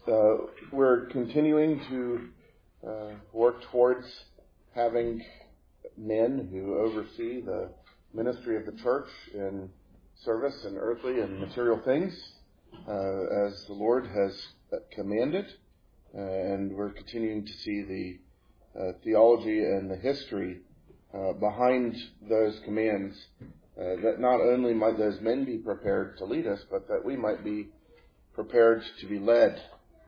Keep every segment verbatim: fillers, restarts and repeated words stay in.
Uh, we're continuing to uh, work towards having men who oversee the ministry of the church in service in earthly and material things, uh, as the Lord has commanded. Uh, and we're continuing to see the uh, theology and the history uh, behind those commands, uh, that not only might those men be prepared to lead us, but that we might be prepared to be led.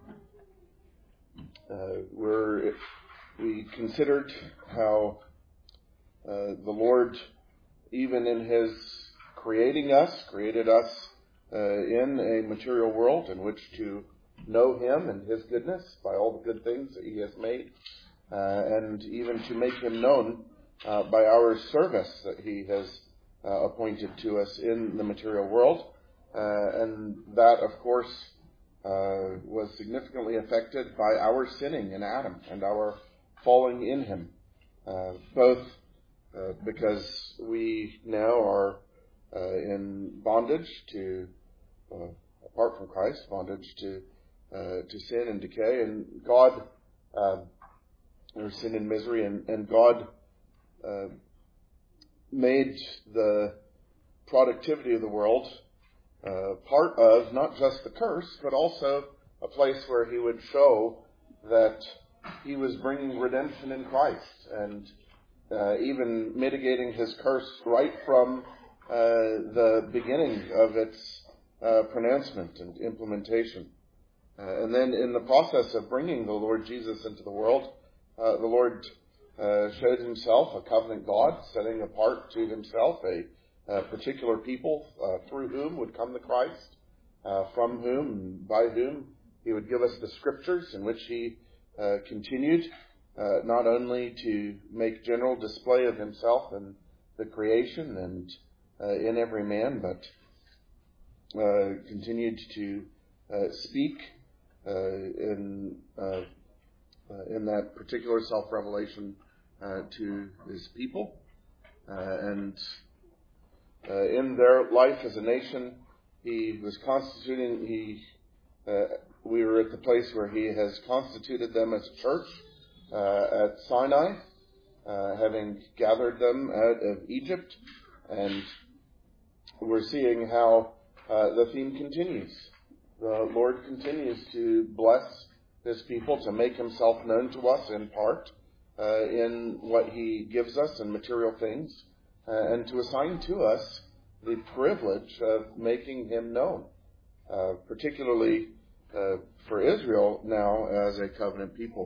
Uh, we're, we considered how uh, the Lord, even in His creating us, created us uh, in a material world in which to know Him and His goodness by all the good things that He has made, uh, and even to make Him known uh, by our service that He has uh, appointed to us in the material world. Uh, and that, of course, Uh, was significantly affected by our sinning in Adam and our falling in him, uh, both uh, because we now are uh, in bondage to, uh, apart from Christ, bondage to uh, to sin and decay, and God, uh, or sin and misery, and, and God uh, made the productivity of the world Uh, part of not just the curse, but also a place where He would show that He was bringing redemption in Christ, and uh, even mitigating His curse right from uh, the beginning of its uh, pronouncement and implementation. Uh, and then in the process of bringing the Lord Jesus into the world, uh, the Lord uh, showed Himself a covenant God, setting apart to Himself a Uh, particular people uh, through whom would come the Christ, uh, from whom and by whom He would give us the Scriptures, in which He uh, continued uh, not only to make general display of Himself in the creation and uh, in every man, but uh, continued to uh, speak uh, in uh, uh, in that particular self-revelation uh, to His people, uh, and Uh, in their life as a nation, He was constituting, he, uh, we were at the place where He has constituted them as a church uh, at Sinai, uh, having gathered them out of Egypt, and we're seeing how uh, the theme continues. The Lord continues to bless His people, to make Himself known to us in part, uh, in what He gives us in material things, Uh, and to assign to us the privilege of making Him known, uh, particularly uh, for Israel now as a covenant people.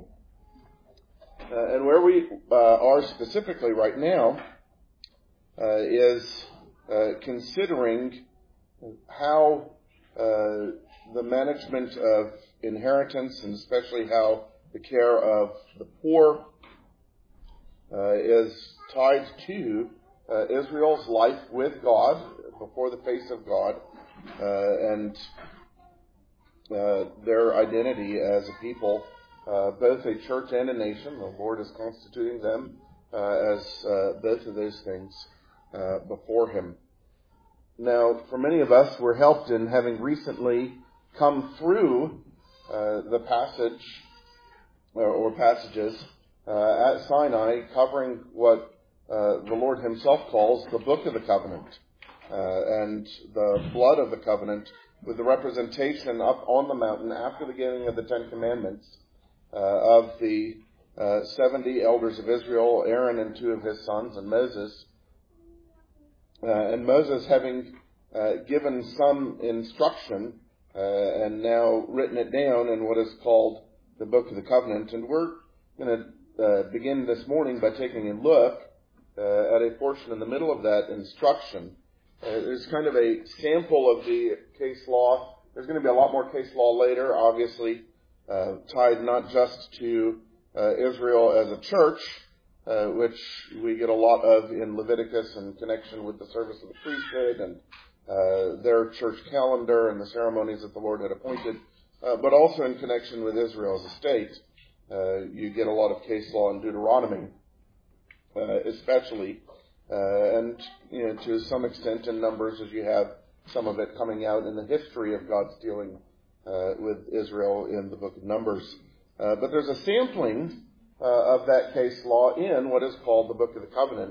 Uh, and where we uh, are specifically right now uh, is uh, considering how uh, the management of inheritance, and especially how the care of the poor uh, is tied to Uh, Israel's life with God, before the face of God, uh, and uh, their identity as a people, uh, both a church and a nation. The Lord is constituting them uh, as uh, both of those things uh, before Him. Now, for many of us, we're helped in having recently come through uh, the passage or, or passages uh, at Sinai covering what Uh, the Lord Himself calls the book of the covenant, uh, and the blood of the covenant, with the representation up on the mountain after the giving of the Ten Commandments uh, of the uh, seventy elders of Israel, Aaron and two of his sons, and Moses. Uh, and Moses, having uh, given some instruction uh, and now written it down in what is called the book of the covenant. And we're going to uh, begin this morning by taking a look Uh, at a portion in the middle of that instruction. Uh, there's kind of a sample of the case law. There's going to be a lot more case law later, obviously, uh, tied not just to uh, Israel as a church, uh, which we get a lot of in Leviticus in connection with the service of the priesthood and uh, their church calendar and the ceremonies that the Lord had appointed, uh, but also in connection with Israel as a state. Uh, you get a lot of case law in Deuteronomy, Uh, especially, uh, and you know, to some extent in Numbers, as you have some of it coming out in the history of God's dealing uh, with Israel in the book of Numbers. Uh, but there's a sampling uh, of that case law in what is called the Book of the Covenant.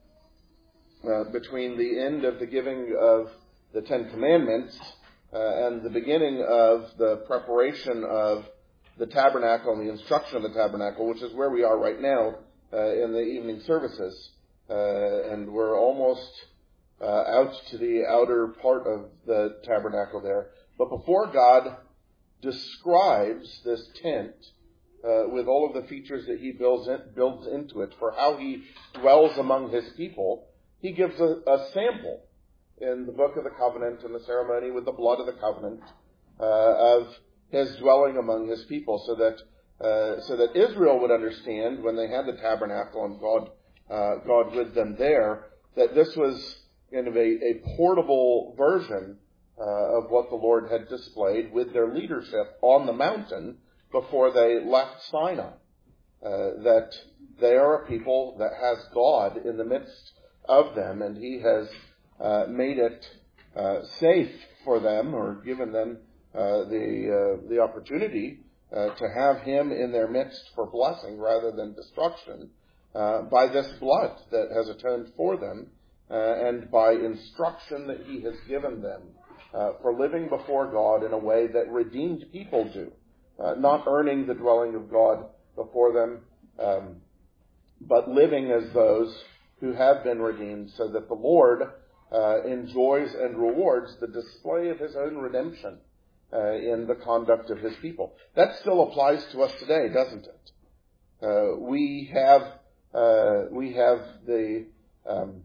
Uh, between the end of the giving of the Ten Commandments uh, and the beginning of the preparation of the tabernacle and the instruction of the tabernacle, which is where we are right now uh, in the evening services. Uh, and we're almost uh, out to the outer part of the tabernacle there. But before God describes this tent uh, with all of the features that he builds, in, builds into it for how he dwells among his people, he gives a, a sample in the Book of the Covenant and the ceremony with the blood of the covenant uh, of his dwelling among his people, so that uh, so that Israel would understand when they had the tabernacle and God uh, God with them there, that this was kind of a, a portable version uh, of what the Lord had displayed with their leadership on the mountain before they left Sinai. Uh, that they are a people that has God in the midst of them, and he has uh, made it uh, safe for them, or given them uh, the uh, the opportunity uh, to have him in their midst for blessing rather than destruction uh, by this blood that has atoned for them, uh, and by instruction that he has given them uh, for living before God in a way that redeemed people do, uh, not earning the dwelling of God before them, um, but living as those who have been redeemed, so that the Lord uh, enjoys and rewards the display of his own redemption uh, in the conduct of his people. That still applies to us today, doesn't it? Uh, we have uh, we have the um,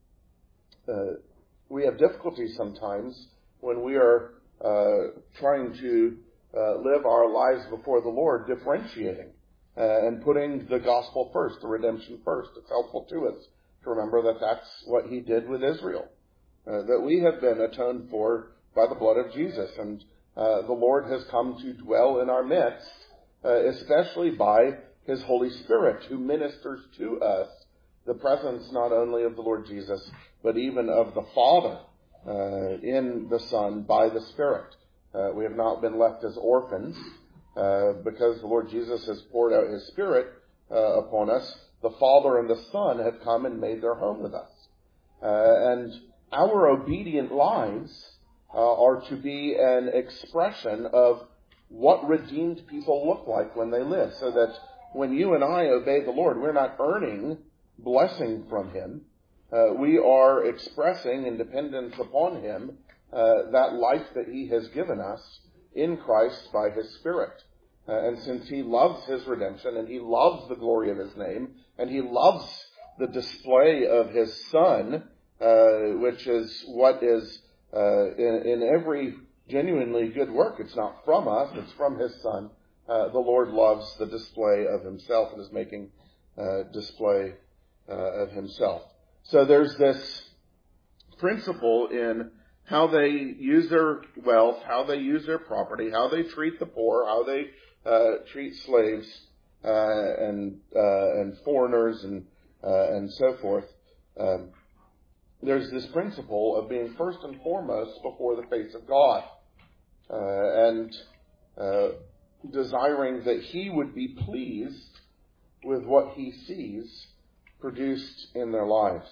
uh, we have difficulties sometimes when we are uh, trying to uh, live our lives before the Lord, differentiating uh, and putting the gospel first, the redemption first. It's helpful to us to remember that that's what he did with Israel, uh, that we have been atoned for by the blood of Jesus, and uh, the Lord has come to dwell in our midst, uh, especially by his Holy Spirit, who ministers to us the presence not only of the Lord Jesus, but even of the Father uh, in the Son by the Spirit. Uh, we have not been left as orphans uh, because the Lord Jesus has poured out his Spirit uh, upon us. The Father and the Son have come and made their home with us. Uh, and our obedient lives uh, are to be an expression of what redeemed people look like when they live, so that when you and I obey the Lord, we're not earning blessing from him. Uh, we are expressing in dependence upon him uh, that life that he has given us in Christ by his Spirit. Uh, and since he loves his redemption, and he loves the glory of his name, and he loves the display of his Son, uh, which is what is uh, in, in every genuinely good work. It's not from us, it's from his Son. Uh, the Lord loves the display of himself and is making uh, display uh, of himself. So there's this principle in how they use their wealth, how they use their property, how they treat the poor, how they uh, treat slaves uh, and uh, and foreigners and uh, and so forth. Um, there's this principle of being first and foremost before the face of God uh, and uh, desiring that he would be pleased with what he sees produced in their lives.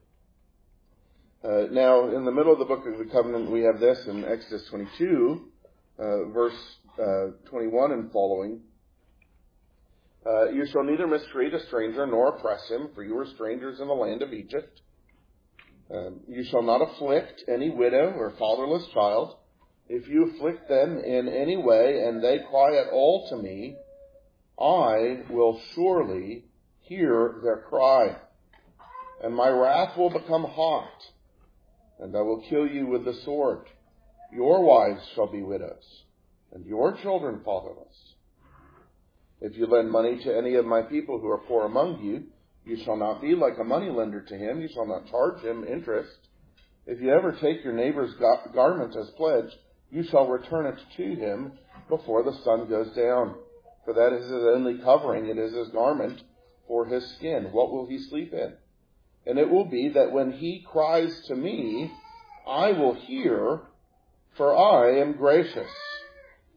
Uh, now, in the middle of the Book of the Covenant, we have this in Exodus twenty-two, uh, verse uh, twenty-one and following. Uh, you shall neither mistreat a stranger nor oppress him, for you are strangers in the land of Egypt. Um, you shall not afflict any widow or fatherless child. If you afflict them in any way, and they cry at all to me, I will surely hear their cry, and my wrath will become hot, and I will kill you with the sword. Your wives shall be widows, and your children fatherless. If you lend money to any of my people who are poor among you, you shall not be like a moneylender to him. You shall not charge him interest. If you ever take your neighbor's garment as pledge, you shall return it to him before the sun goes down. For that is his only covering. It is his garment for his skin. What will he sleep in? And it will be that when he cries to me, I will hear, for I am gracious.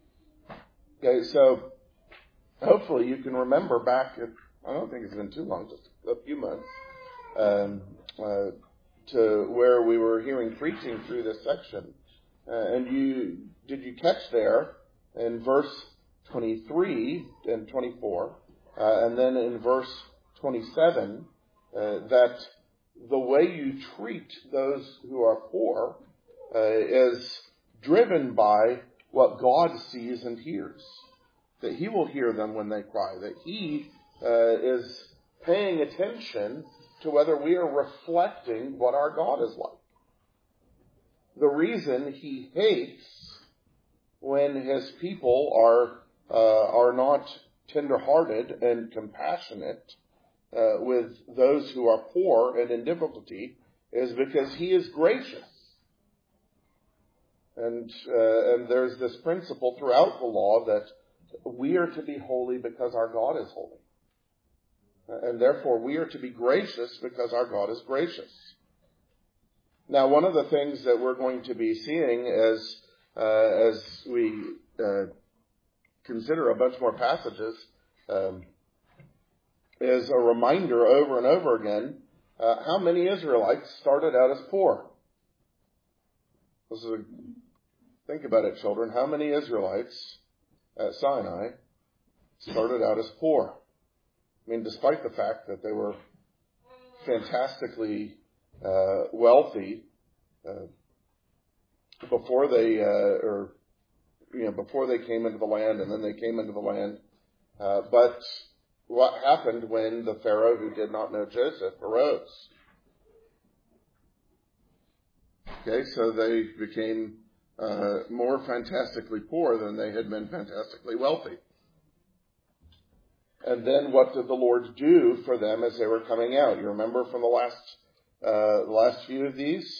Okay, so hopefully you can remember back, I don't think it's been too long, just a few months, um, uh, to where we were hearing preaching through this section. Uh, and you did you catch there in verse twenty-three and twenty-four, uh, and then in verse twenty-seven, uh, that the way you treat those who are poor uh, is driven by what God sees and hears. That He will hear them when they cry. That He uh, is paying attention to whether we are reflecting what our God is like. The reason He hates when His people are uh, are not tender-hearted and compassionate uh, with those who are poor and in difficulty is because He is gracious. And uh, and there's this principle throughout the law that we are to be holy because our God is holy. And therefore we are to be gracious because our God is gracious. Now, one of the things that we're going to be seeing as uh, as we uh, consider a bunch more passages um, is a reminder over and over again uh, how many Israelites started out as poor. This is a, think about it, children. How many Israelites at Sinai started out as poor? I mean, despite the fact that they were fantastically uh, wealthy uh, before they, uh, or you know, before they came into the land, and then they came into the land. Uh, but what happened when the Pharaoh who did not know Joseph arose? Okay, so they became uh, more fantastically poor than they had been fantastically wealthy. And then what did the Lord do for them as they were coming out? You remember from the last uh, the last few of these?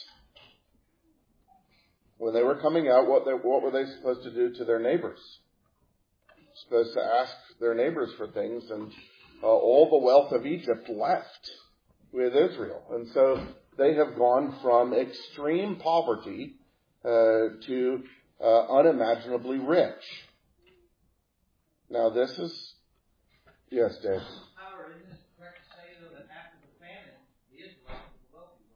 When they were coming out, what they, what were they supposed to do to their neighbors? Supposed to ask their neighbors for things, and uh, all the wealth of Egypt left with Israel. And so they have gone from extreme poverty uh, to uh, unimaginably rich. Now this is... Yes, Dave. However, isn't it correct to say, though, that after the famine, the Israelites were the wealthy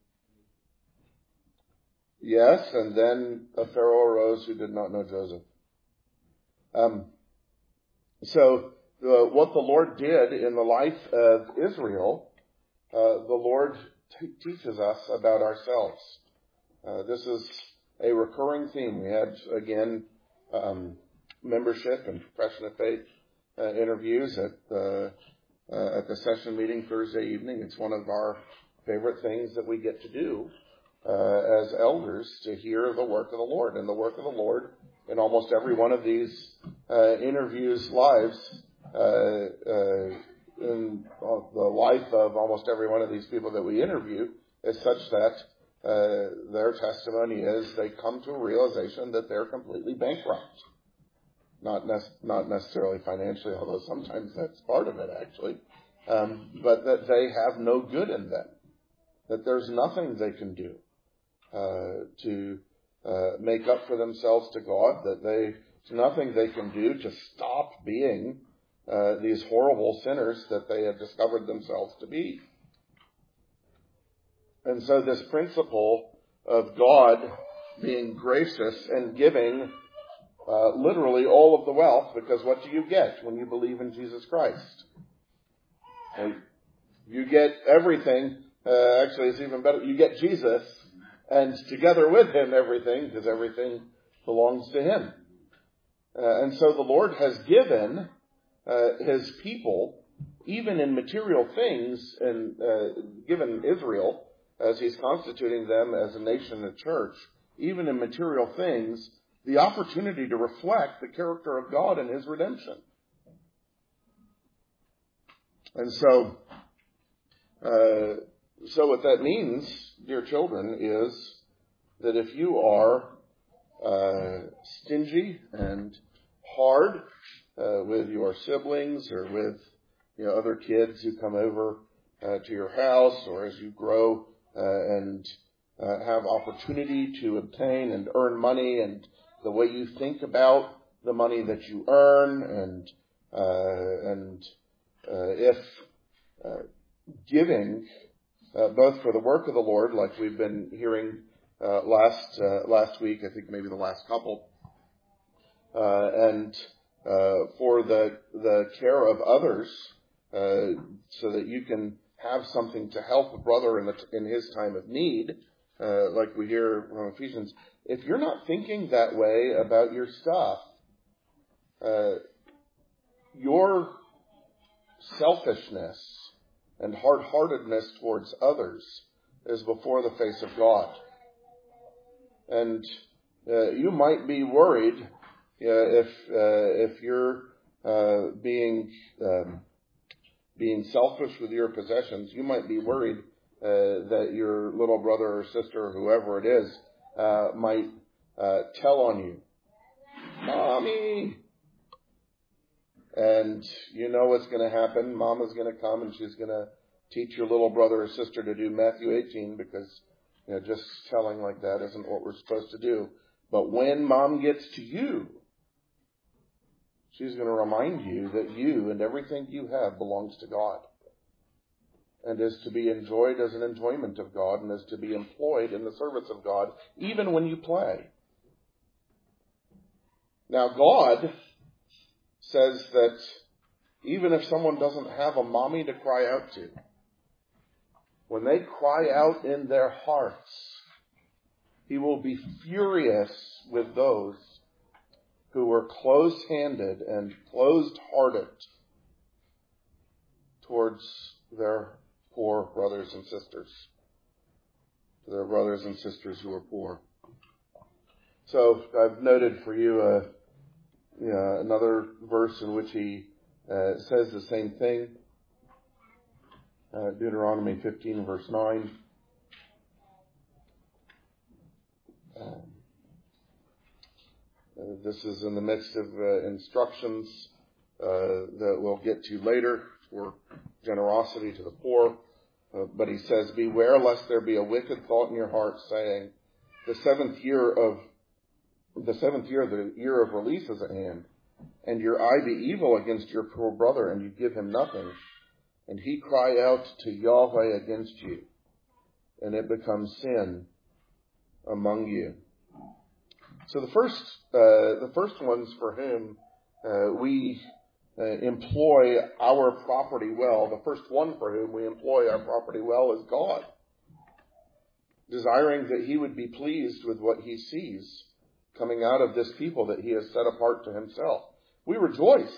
ones? Yes, and then a Pharaoh arose who did not know Joseph. Um, so uh, what the Lord did in the life of Israel, uh, the Lord t- teaches us about ourselves. Uh, this is a recurring theme. We had, again, um, membership and profession of faith Uh, interviews at the uh, at the session meeting Thursday evening. It's one of our favorite things that we get to do uh, as elders, to hear the work of the Lord. And the work of the Lord in almost every one of these uh, interviews lives, uh, uh, in the life of almost every one of these people that we interview, is such that uh, their testimony is they come to a realization that they're completely bankrupt. Not ne- not necessarily financially, although sometimes that's part of it, actually. Um, but that they have no good in them. That there's nothing they can do uh, to uh, make up for themselves to God. That they, there's nothing they can do to stop being uh, these horrible sinners that they have discovered themselves to be. And so this principle of God being gracious and giving Uh, literally all of the wealth, because what do you get when you believe in Jesus Christ? And you get everything. Uh, actually, it's even better. You get Jesus, and together with Him everything, because everything belongs to Him. Uh, and so the Lord has given uh, His people, even in material things, and uh, given Israel, as He's constituting them as a nation and church, even in material things, the opportunity to reflect the character of God and His redemption. And so, uh, so what that means, dear children, is that if you are uh, stingy and hard uh, with your siblings or with you know, other kids who come over uh, to your house, or as you grow uh, and uh, have opportunity to obtain and earn money, and the way you think about the money that you earn, and uh, and uh, if uh, giving, uh, both for the work of the Lord, like we've been hearing uh, last uh, last week, I think maybe the last couple, uh, and uh, for the the care of others, uh, so that you can have something to help a brother in, the, in his time of need, uh, like we hear from Ephesians. If you're not thinking that way about your stuff, uh, your selfishness and hard-heartedness towards others is before the face of God. And uh, you might be worried uh, if uh, if you're uh, being um, being selfish with your possessions. You might be worried uh, that your little brother or sister, or whoever it is, uh, might uh, tell on you, "Mommy." And you know what's going to happen. Mama's going to come and she's going to teach your little brother or sister to do Matthew eighteen, because you know, just telling like that isn't what we're supposed to do. But when Mom gets to you, she's going to remind you that you and everything you have belongs to God, and is to be enjoyed as an enjoyment of God, and is to be employed in the service of God, even when you play. Now, God says that even if someone doesn't have a mommy to cry out to, when they cry out in their hearts, He will be furious with those who were close-handed and closed-hearted towards their poor brothers and sisters, their brothers and sisters who are poor. So I've noted for you a Yeah, another verse in which he uh, says the same thing. Uh, Deuteronomy fifteen, verse nine. Um, uh, this is in the midst of uh, instructions uh, that we'll get to later for generosity to the poor. Uh, but he says, "Beware lest there be a wicked thought in your heart, saying, the seventh year of The seventh year, the year of release is at hand, and your eye be evil against your poor brother, and you give him nothing, and he cry out to Yahweh against you, and it becomes sin among you." So the first, uh, the first ones for whom uh, we uh, employ our property well, the first one for whom we employ our property well is God, desiring that He would be pleased with what He sees coming out of this people that He has set apart to Himself. We rejoice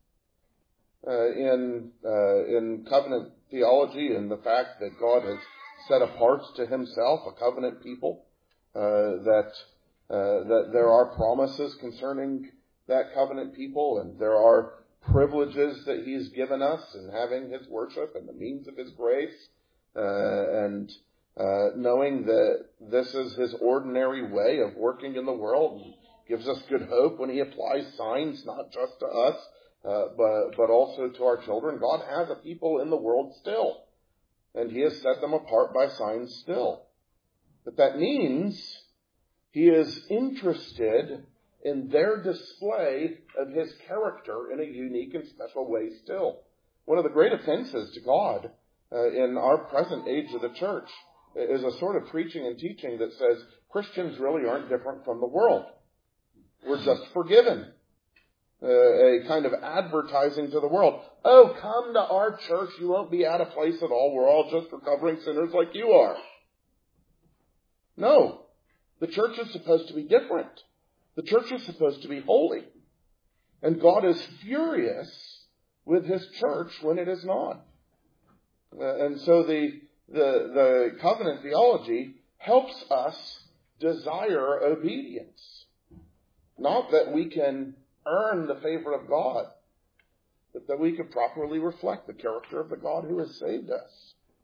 uh, in uh, in covenant theology and the fact that God has set apart to Himself a covenant people, uh, that uh, that there are promises concerning that covenant people, and there are privileges that He's given us in having His worship and the means of His grace, uh, and Uh, knowing that this is His ordinary way of working in the world, and gives us good hope when He applies signs, not just to us, uh, but, but also to our children. God has a people in the world still, and He has set them apart by signs still. But that means He is interested in their display of His character in a unique and special way still. One of the great offenses to God uh, in our present age of the church is a sort of preaching and teaching that says Christians really aren't different from the world. We're just forgiven. Uh, a kind of advertising to the world. Oh, come to our church. You won't be out of place at all. We're all just recovering sinners like you are. No. The church is supposed to be different. The church is supposed to be holy. And God is furious with His church when it is not. Uh, and so the The, the covenant theology helps us desire obedience. Not that we can earn the favor of God, but that we can properly reflect the character of the God who has saved us.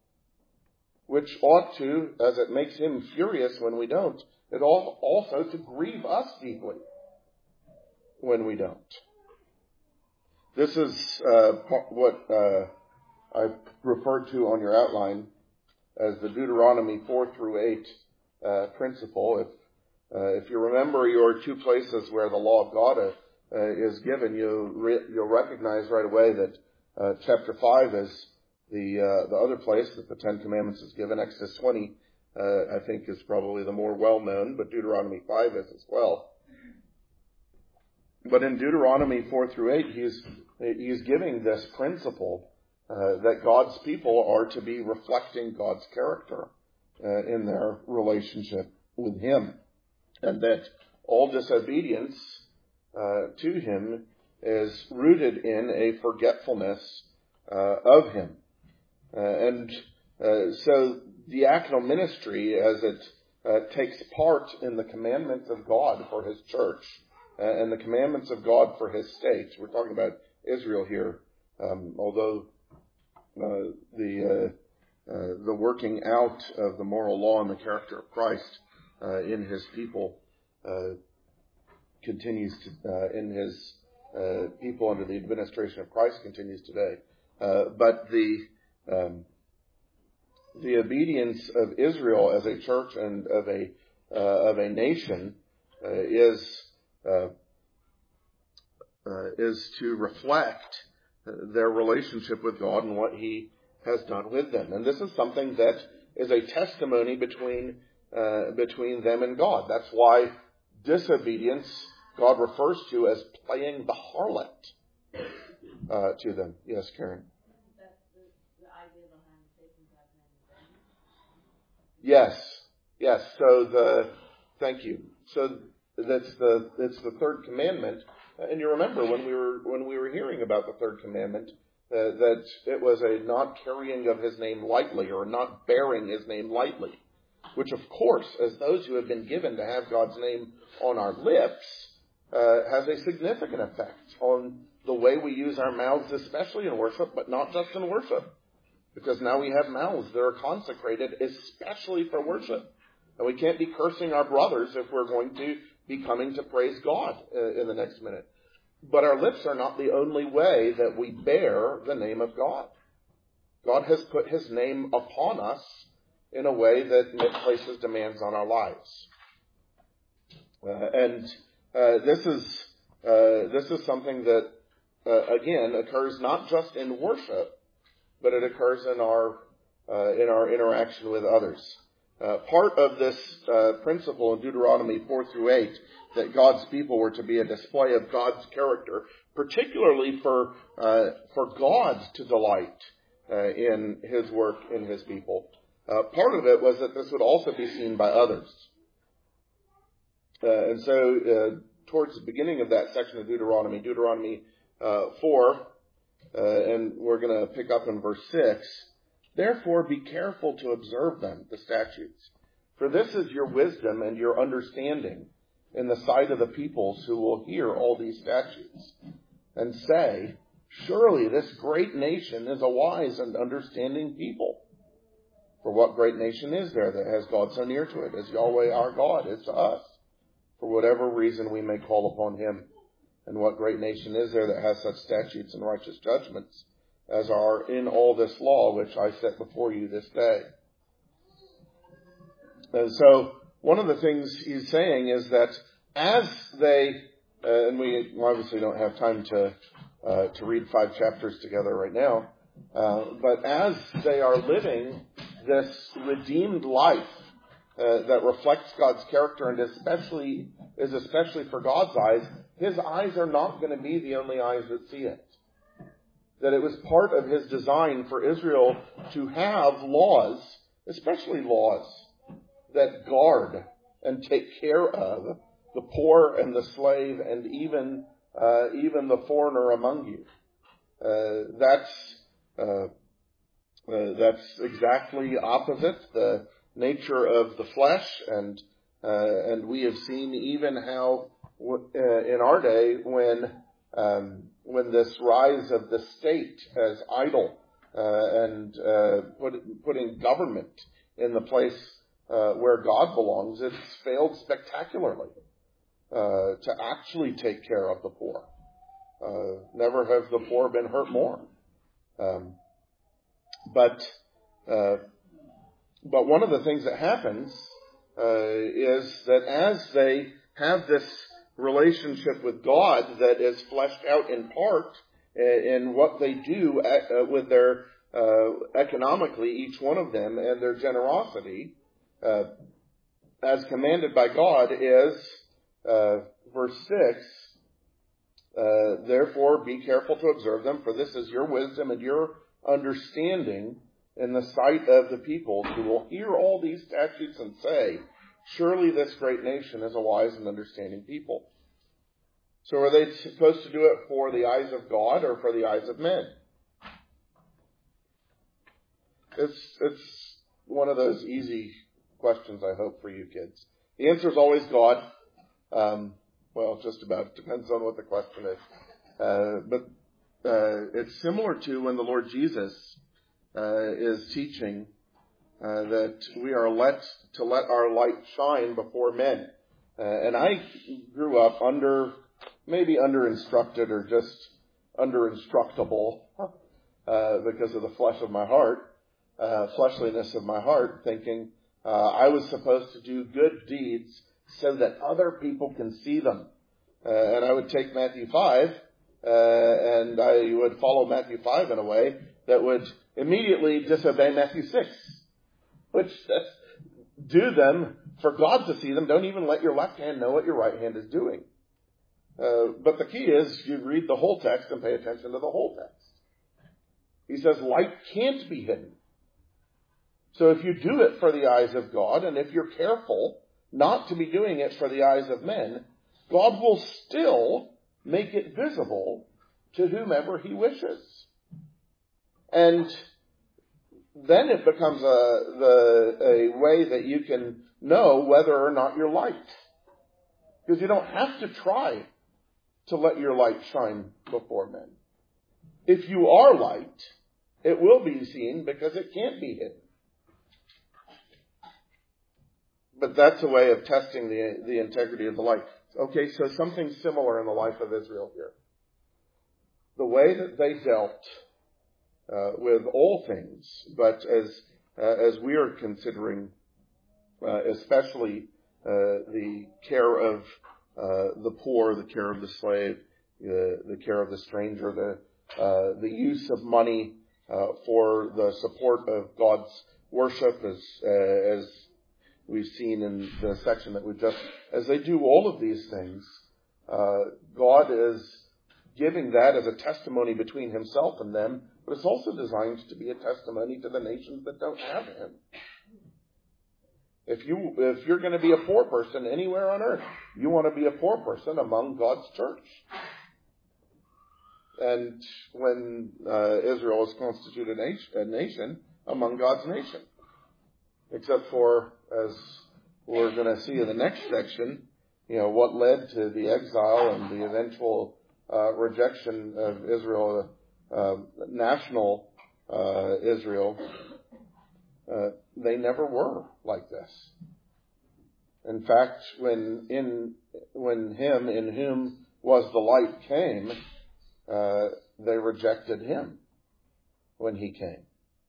Which ought to, as it makes Him furious when we don't, it ought also to grieve us deeply when we don't. This is uh, what uh, I've referred to on your outline as the Deuteronomy four through eight uh, principle. If uh, if you remember your two places where the law of God uh, is given, you'll, re- you'll recognize right away that uh, chapter five is the uh, the other place that the Ten Commandments is given. Exodus twenty, uh, I think, is probably the more well-known, but Deuteronomy five is as well. But in Deuteronomy four through eight, he's, he's giving this principle uh, that God's people are to be reflecting God's character uh, in their relationship with Him. And that all disobedience uh, to Him is rooted in a forgetfulness uh, of Him. Uh, and uh, so diaconal ministry, as it uh, takes part in the commandments of God for His church, Uh, and the commandments of God for His state. We're talking about Israel here, um, although uh, the uh, uh, the working out of the moral law and the character of Christ uh, in His people uh, continues to, uh, in His uh, people under the administration of Christ continues today. Uh, but the um, the obedience of Israel as a church and of a uh, of a nation uh, is Uh, uh, is to reflect uh, their relationship with God and what He has done with them. And this is something that is a testimony between uh, between them and God. That's why disobedience God refers to as playing the harlot uh, to them. Yes, Karen? That's the, the idea behind taking God's name. Yes, yes. So the thank you. So That's the that's the third commandment, and you remember when we were when we were hearing about the third commandment uh, that it was a not carrying of His name lightly, or not bearing His name lightly, which of course, as those who have been given to have God's name on our lips, uh, has a significant effect on the way we use our mouths, especially in worship, but not just in worship, because now we have mouths that are consecrated especially for worship, and we can't be cursing our brothers if we're going to be coming to praise God uh, in the next minute. But our lips are not the only way that we bear the name of God. God has put His name upon us in a way that places demands on our lives. Uh, and uh, this is uh, this is something that, uh, again, occurs not just in worship, but it occurs in our uh, in our interaction with others. Uh, part of this uh, principle in Deuteronomy four through eight, that God's people were to be a display of God's character, particularly for uh, for God to delight uh, in His work in His people. Uh, part of it was that this would also be seen by others. Uh, and so uh, towards the beginning of that section of Deuteronomy, Deuteronomy uh, four, uh, and we're going to pick up in verse six, "Therefore be careful to observe them," the statutes, "for this is your wisdom and your understanding in the sight of the peoples who will hear all these statutes, and say, surely this great nation is a wise and understanding people. For what great nation is there that has God so near to it, as Yahweh our God is to us, for whatever reason we may call upon Him? And what great nation is there that has such statutes and righteous judgments as are in all this law which I set before you this day?" And so one of the things he's saying is that as they, uh, and we obviously don't have time to uh, to read five chapters together right now, uh, but as they are living this redeemed life uh, that reflects God's character and especially is especially for God's eyes, His eyes are not going to be the only eyes that see it. That it was part of His design for Israel to have laws, especially laws that guard and take care of the poor and the slave and even uh, even the foreigner among you. Uh, that's uh, uh, that's exactly opposite the nature of the flesh, and uh, and we have seen even how w- uh, in our day when. Um, when this rise of the state as idol uh, and uh, put, putting government in the place uh, where God belongs, it's failed spectacularly uh, to actually take care of the poor. Uh, never have the poor been hurt more. Um, but uh, but one of the things that happens uh, is that as they have this relationship with God that is fleshed out in part in what they do at, uh, with their uh, economically, each one of them, and their generosity, uh, as commanded by God, is uh, verse six. Uh, Therefore, be careful to observe them, for this is your wisdom and your understanding in the sight of the people, who will hear all these statutes and say, surely this great nation is a wise and understanding people. So are they supposed to do it for the eyes of God or for the eyes of men? It's, it's one of those easy questions, I hope, for you kids. The answer is always God. Um, well, just about. Depends on what the question is. Uh, but uh, it's similar to when the Lord Jesus uh, is teaching uh, that we are let to let our light shine before men. Uh, and I grew up under, maybe under-instructed or just under-instructable uh, because of the flesh of my heart, uh, fleshliness of my heart, thinking uh, I was supposed to do good deeds so that other people can see them. Uh, and I would take Matthew five, uh, and I would follow Matthew five in a way that would immediately disobey Matthew six, which says, do them for God to see them. Don't even let your left hand know what your right hand is doing. Uh, but the key is you read the whole text and pay attention to the whole text. He says light can't be hidden. So if you do it for the eyes of God, and if you're careful not to be doing it for the eyes of men, God will still make it visible to whomever he wishes. And then it becomes a, the, a way that you can know whether or not you're light. Because you don't have to try to let your light shine before men. If you are light, it will be seen because it can't be hidden. But that's a way of testing the, the integrity of the light. Okay, so something similar in the life of Israel here. The way that they dealt uh, with all things, but as uh, as we are considering, uh, especially uh, the care of uh, the poor, the care of the slave, the, the care of the stranger, the uh, the use of money uh, for the support of God's worship, as uh, as we've seen in the section that we've just, as they do all of these things, uh, God is giving that as a testimony between himself and them, but it's also designed to be a testimony to the nations that don't have him. If you, if you're going to be a poor person anywhere on earth, you want to be a poor person among God's church. And when uh, Israel was constituted a nation among God's nation. Except for, as we're going to see in the next section, you know, what led to the exile and the eventual uh, rejection of Israel, uh, national uh, Israel. Uh, they never were like this. In fact, when in when him in whom was the light came, uh, they rejected him when he came.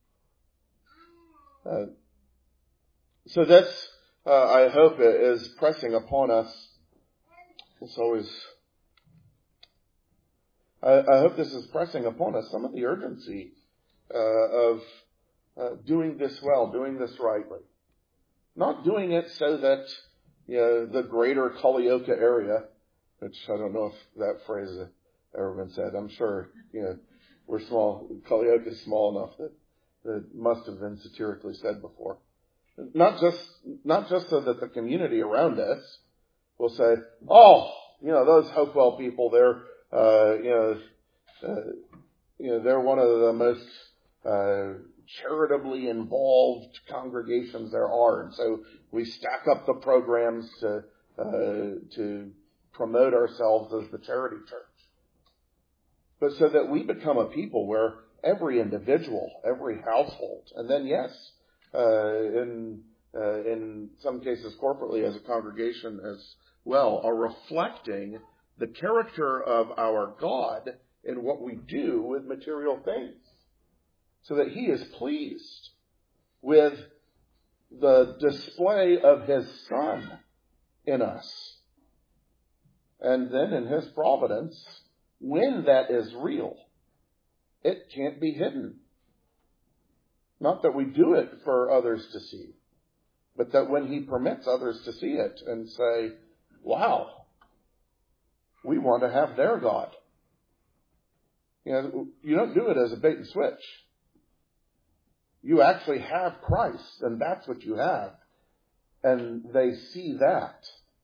Uh, So that's, uh, I hope, is pressing upon us. It's always, I, I hope this is pressing upon us some of the urgency uh, of uh, doing this well, doing this rightly. Not doing it so that, you know, the greater Culleoka area, which I don't know if that phrase has ever been said. I'm sure, you know, we're small. Culleoka is small enough that it must have been satirically said before. Not just, not just so that the community around us will say, oh, you know, those Hopewell people, they're, uh, you know, uh, you know, they're one of the most, uh, charitably involved congregations there are. And so we stack up the programs to, uh, to promote ourselves as the charity church. But so that we become a people where every individual, every household, and then yes, Uh, in uh, in some cases corporately as a congregation as well, are reflecting the character of our God in what we do with material things, so that he is pleased with the display of his Son in us. And then in His providence, when that is real, it can't be hidden. Not that we do it for others to see, but that when He permits others to see it and say, wow, we want to have their God. You know, you don't do it as a bait and switch. You actually have Christ, and that's what you have. And they see that.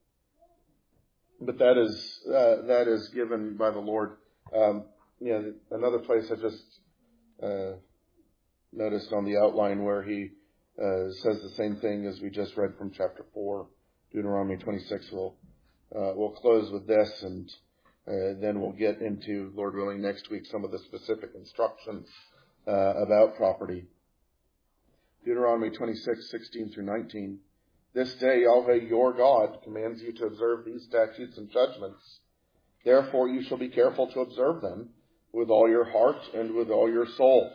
But that is uh, that is given by the Lord. Um, you know, another place I just uh, noticed on the outline where He uh, says the same thing as we just read from chapter four, Deuteronomy twenty-six. We'll uh, we'll close with this, and uh, then we'll get into, Lord willing, next week some of the specific instructions uh, about property. Deuteronomy twenty-six, sixteen through nineteen. This day Yahweh your God commands you to observe these statutes and judgments. Therefore you shall be careful to observe them with all your heart and with all your soul.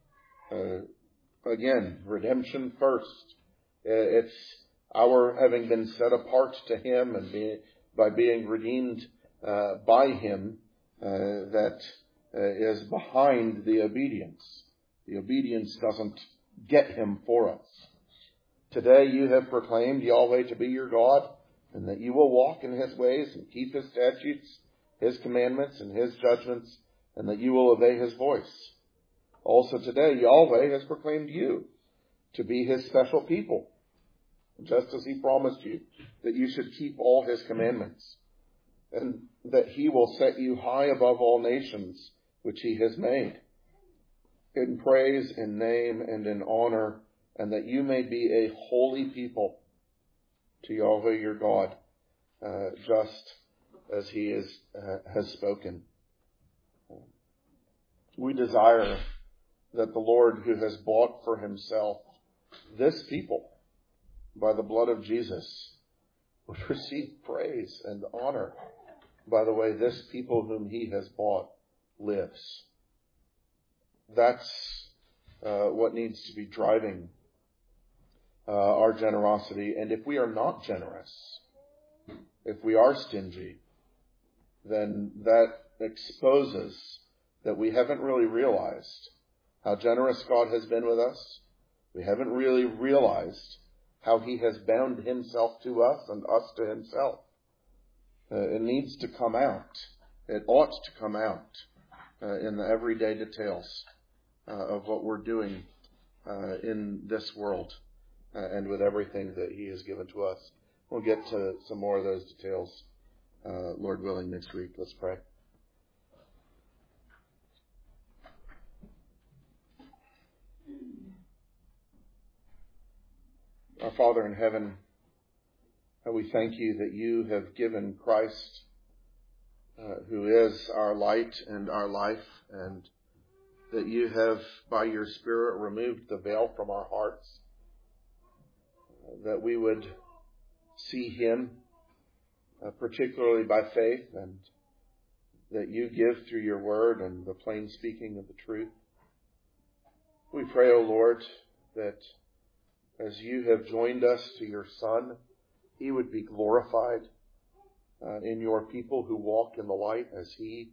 Uh, again, redemption first. It's our having been set apart to Him and be, by being redeemed uh, by Him uh, that uh, is behind the obedience. The obedience doesn't get Him for us. Today you have proclaimed Yahweh to be your God, and that you will walk in His ways and keep His statutes, His commandments, and His judgments, and that you will obey His voice. Also today Yahweh has proclaimed you to be His special people, just as He promised you that you should keep all His commandments, and that He will set you high above all nations which He has made, in praise, in name, and in honor, and that you may be a holy people to Yahweh your God, uh, just as He is, uh, has spoken. We desire that the Lord, who has bought for Himself this people by the blood of Jesus, would receive praise and honor by the way this people whom He has bought lives. That's uh, what needs to be driving uh, our generosity. And if we are not generous, if we are stingy, then that exposes that we haven't really realized how generous God has been with us. We haven't really realized how He has bound Himself to us and us to Himself. Uh, it needs to come out. It ought to come out uh, in the everyday details uh, of what we're doing uh, in this world uh, and with everything that He has given to us. We'll get to some more of those details, uh, Lord willing, next week. Let's pray. Our Father in heaven, we thank You that You have given Christ, uh, who is our light and our life, and that You have, by Your Spirit, removed the veil from our hearts, uh, that we would see Him, uh, particularly by faith, and that You give through Your word and the plain speaking of the truth. We pray, O Lord, that as You have joined us to Your Son, He would be glorified uh, in Your people who walk in the light as He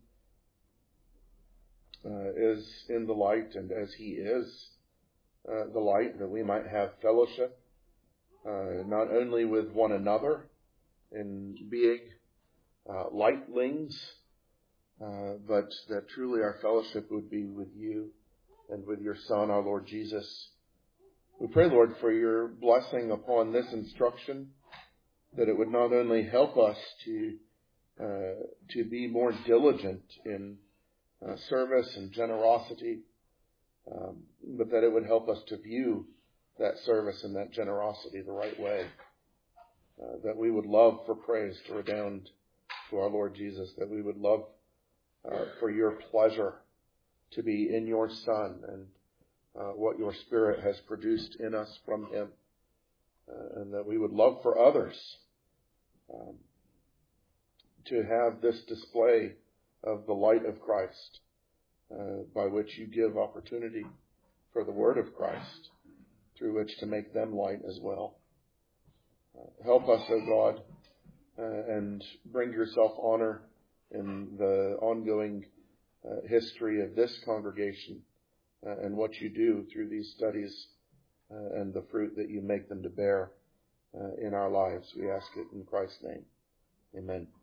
uh, is in the light, and as He is uh, the light, that we might have fellowship uh, not only with one another in being uh, lightlings, uh, but that truly our fellowship would be with You and with Your Son, our Lord Jesus. We pray, Lord, for Your blessing upon this instruction, that it would not only help us to uh, to be more diligent in uh, service and generosity, um, but that it would help us to view that service and that generosity the right way, uh, that we would love for praise to redound to our Lord Jesus, that we would love uh, for Your pleasure to be in Your Son and uh, what Your Spirit has produced in us from Him. Uh, and that we would love for others um, to have this display of the light of Christ, uh, by which You give opportunity for the word of Christ, through which to make them light as well. Uh, help us, O God, uh, and bring yourself honor in the ongoing uh, history of this congregation uh, and what you do through these studies uh, and the fruit that you make them to bear uh, in our lives. We ask it in Christ's name. Amen.